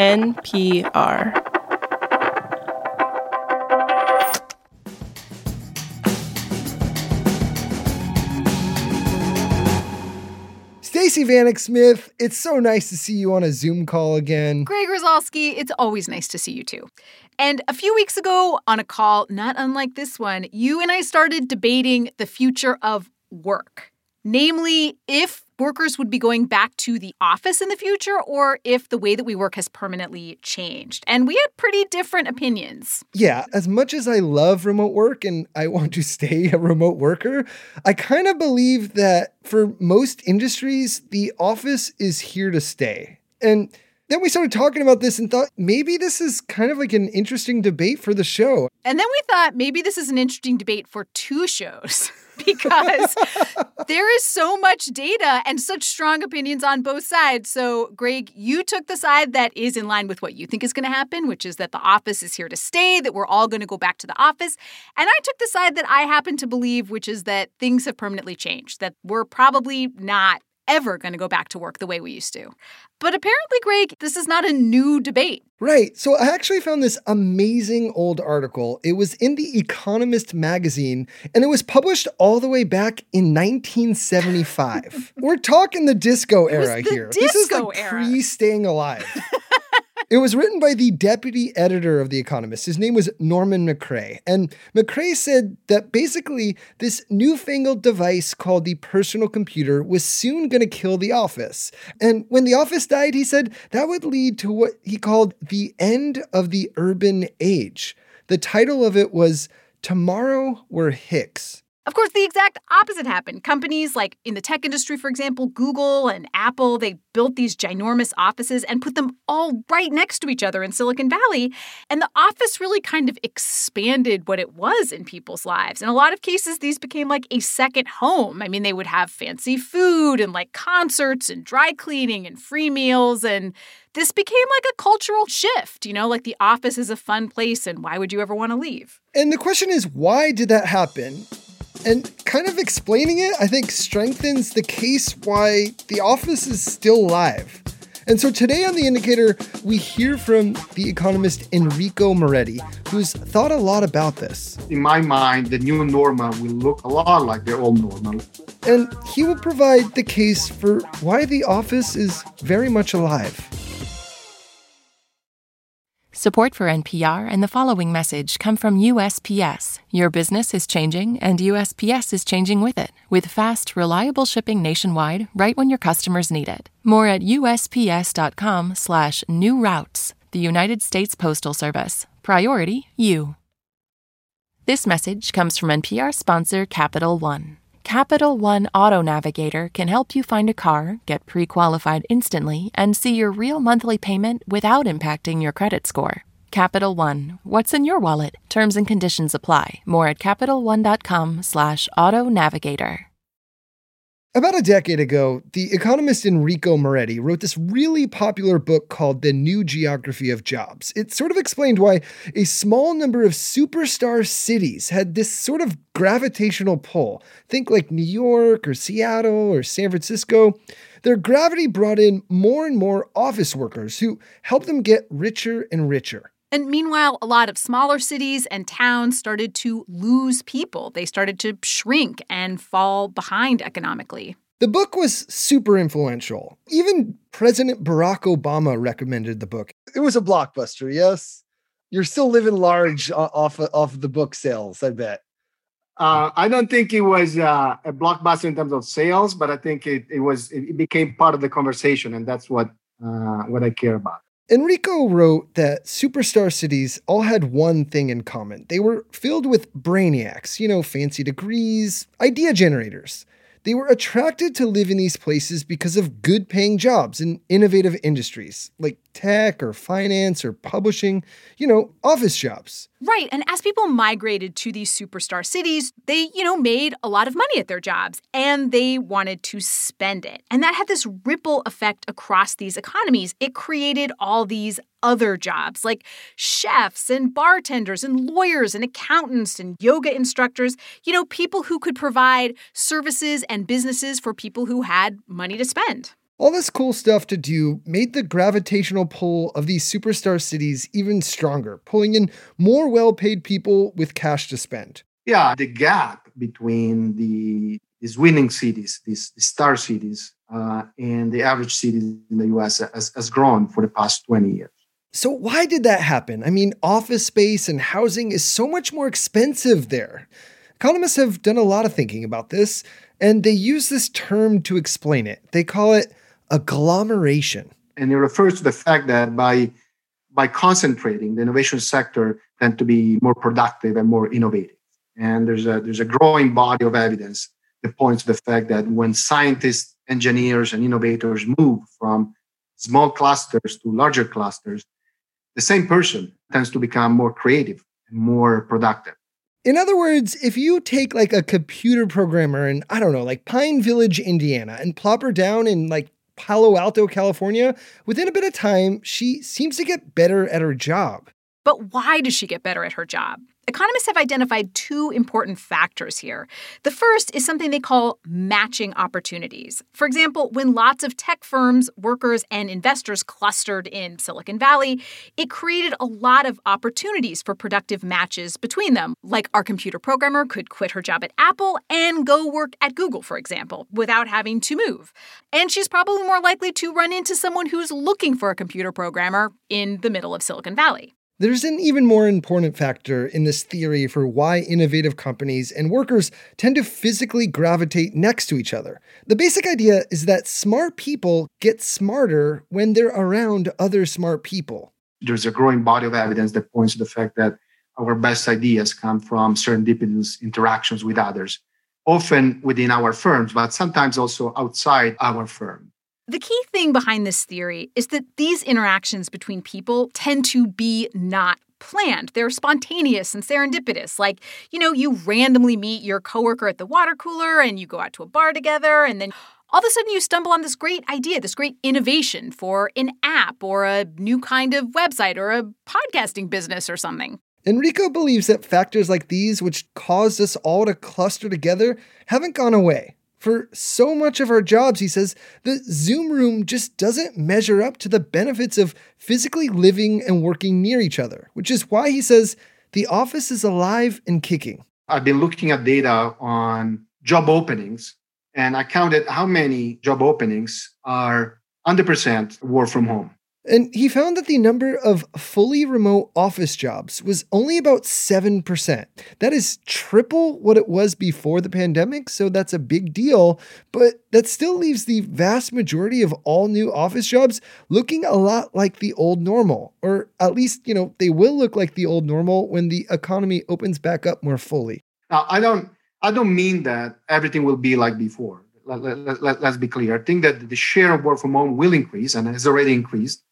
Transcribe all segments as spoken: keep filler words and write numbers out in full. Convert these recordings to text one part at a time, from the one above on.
N P R. Stacey Vanek Smith, it's so nice to see you on a Zoom call again. Greg Rosalsky, it's always nice to see you too. And a few weeks ago on a call, not unlike this one, you and I started debating the future of work. Namely, if workers would be going back to the office in the future or if the way that we work has permanently changed. And we had pretty different opinions. Yeah, as much as I love remote work and I want to stay a remote worker, I kind of believe that for most industries, the office is here to stay. And then we started talking about this and thought maybe this is kind of like an interesting debate for the show. And then we thought maybe this is an interesting debate for two shows. Because there is so much data and such strong opinions on both sides. So, Greg, you took the side that is in line with what you think is going to happen, which is that the office is here to stay, that we're all going to go back to the office. And I took the side that I happen to believe, which is that things have permanently changed, that we're probably not ever going to go back to work the way we used to. But apparently, Greg, this is not a new debate. Right. So I actually found this amazing old article. It was in The Economist magazine, and it was published all the way back in nineteen seventy-five. We're talking the disco era the here. Disco this is like era. pre-staying alive. It was written by the deputy editor of The Economist. His name was Norman McCrae. And McCrae said that basically this newfangled device called the personal computer was soon going to kill the office. And when the office died, he said that would lead to what he called the end of the urban age. The title of it was Tomorrow We're Hicks. Of course, the exact opposite happened. Companies like in the tech industry, for example, Google and Apple, they built these ginormous offices and put them all right next to each other in Silicon Valley. And the office really kind of expanded what it was in people's lives. In a lot of cases, these became like a second home. I mean, they would have fancy food and like concerts and dry cleaning and free meals. And this became like a cultural shift, you know, like the office is a fun place and why would you ever want to leave? And the question is, why did that happen? And kind of explaining it, I think, strengthens the case why The Office is still alive. And so today on The Indicator, we hear from the economist Enrico Moretti, who's thought a lot about this. In my mind, the new normal will look a lot like the old normal. And he will provide the case for why The Office is very much alive. Support for N P R and the following message come from U S P S. Your business is changing, and U S P S is changing with it, with fast, reliable shipping nationwide right when your customers need it. More at usps.com slash new routes. The United States Postal Service. Priority you. This message comes from N P R sponsor Capital One. Capital One Auto Navigator can help you find a car, get pre-qualified instantly, and see your real monthly payment without impacting your credit score. Capital One. What's in your wallet? Terms and conditions apply. More at CapitalOne.com slash Auto Navigator. About a decade ago, the economist Enrico Moretti wrote this really popular book called The New Geography of Jobs. It sort of explained why a small number of superstar cities had this sort of gravitational pull. Think like New York or Seattle or San Francisco. Their gravity brought in more and more office workers who helped them get richer and richer. And meanwhile, a lot of smaller cities and towns started to lose people. They started to shrink and fall behind economically. The book was super influential. Even President Barack Obama recommended the book. It was a blockbuster, yes? You're still living large off of, off of the book sales, I bet. Uh, I don't think it was uh, a blockbuster in terms of sales, but I think it, it was it became part of the conversation, and that's what uh, what I care about. Enrico wrote that superstar cities all had one thing in common. They were filled with brainiacs, you know, fancy degrees, idea generators. They were attracted to live in these places because of good-paying jobs in innovative industries, like tech or finance or publishing, you know, office jobs. Right, and as people migrated to these superstar cities, they, you know, made a lot of money at their jobs, and they wanted to spend it. And that had this ripple effect across these economies. It created all these other jobs, like chefs and bartenders and lawyers and accountants and yoga instructors, you know, people who could provide services and businesses for people who had money to spend. All this cool stuff to do made the gravitational pull of these superstar cities even stronger, pulling in more well-paid people with cash to spend. Yeah, the gap between the these winning cities, these, these star cities, uh, and the average cities in the U S has, has grown for the past twenty years. So why did that happen? I mean, office space and housing is so much more expensive there. Economists have done a lot of thinking about this, and they use this term to explain it. They call it agglomeration. And it refers to the fact that by, by concentrating, the innovation sector tends to be more productive and more innovative. And there's a, there's a growing body of evidence that points to the fact that when scientists, engineers, and innovators move from small clusters to larger clusters, the same person tends to become more creative and more productive. In other words, if you take like a computer programmer in, I don't know, like Pine Village, Indiana, and plop her down in like Palo Alto, California, within a bit of time, she seems to get better at her job. But why does she get better at her job? Economists have identified two important factors here. The first is something they call matching opportunities. For example, when lots of tech firms, workers, and investors clustered in Silicon Valley, it created a lot of opportunities for productive matches between them. Like our computer programmer could quit her job at Apple and go work at Google, for example, without having to move. And she's probably more likely to run into someone who's looking for a computer programmer in the middle of Silicon Valley. There's an even more important factor in this theory for why innovative companies and workers tend to physically gravitate next to each other. The basic idea is that smart people get smarter when they're around other smart people. There's a growing body of evidence that points to the fact that our best ideas come from serendipitous interactions with others, often within our firms, but sometimes also outside our firm. The key thing behind this theory is that these interactions between people tend to be not planned. They're spontaneous and serendipitous. Like, you know, you randomly meet your coworker at the water cooler and you go out to a bar together, and then all of a sudden you stumble on this great idea, this great innovation for an app or a new kind of website or a podcasting business or something. Enrico believes that factors like these, which caused us all to cluster together, haven't gone away. For so much of our jobs, he says, the Zoom room just doesn't measure up to the benefits of physically living and working near each other, which is why he says the office is alive and kicking. I've been looking at data on job openings, and I counted how many job openings are one hundred percent work from home. And he found that the number of fully remote office jobs was only about seven percent. That is triple what it was before the pandemic, so that's a big deal. But that still leaves the vast majority of all new office jobs looking a lot like the old normal. Or at least, you know, they will look like the old normal when the economy opens back up more fully. Now, I don't, I don't mean that everything will be like before. Let, let, let, let's be clear. I think that the share of work from home will increase and has already increased.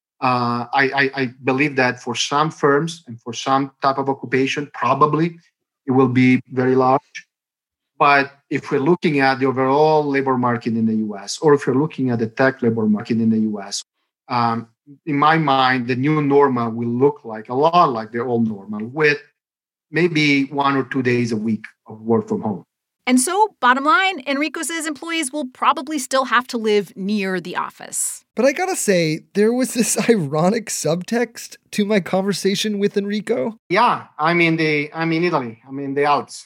Uh, I, I, I believe that for some firms and for some type of occupation, probably it will be very large. But if we're looking at the overall labor market in the U S, or if you're looking at the tech labor market in the U S, um, in my mind, the new normal will look like a lot like the old normal, with maybe one or two days a week of work from home. And so, bottom line, Enrico says employees will probably still have to live near the office. But I gotta say, there was this ironic subtext to my conversation with Enrico. Yeah, I'm in the I'm in Italy. I'm in the Alps.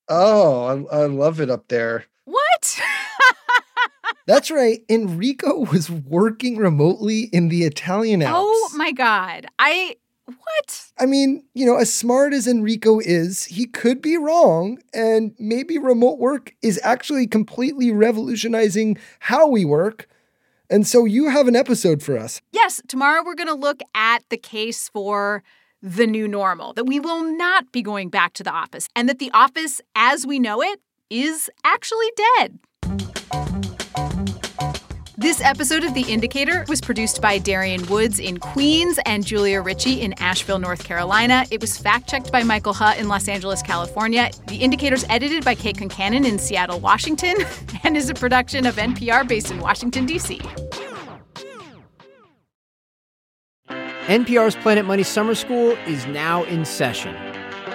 Oh, I, I love it up there. What? That's right. Enrico was working remotely in the Italian Alps. Oh my God. I... What? I mean, you know, as smart as Enrico is, he could be wrong, and maybe remote work is actually completely revolutionizing how we work. And so you have an episode for us. Yes, tomorrow we're going to look at the case for the new normal, that we will not be going back to the office, and that the office as we know it is actually dead. This episode of The Indicator was produced by Darian Woods in Queens and Julia Ritchie in Asheville, North Carolina. It was fact-checked by Michael Hutt in Los Angeles, California. The Indicator's edited by Kate Concannon in Seattle, Washington, and is a production of N P R based in Washington, D C N P R's Planet Money Summer School is now in session.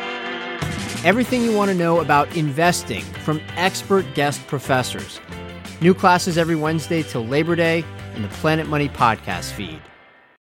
Everything you want to know about investing from expert guest professors. New classes every Wednesday till Labor Day in the Planet Money podcast feed.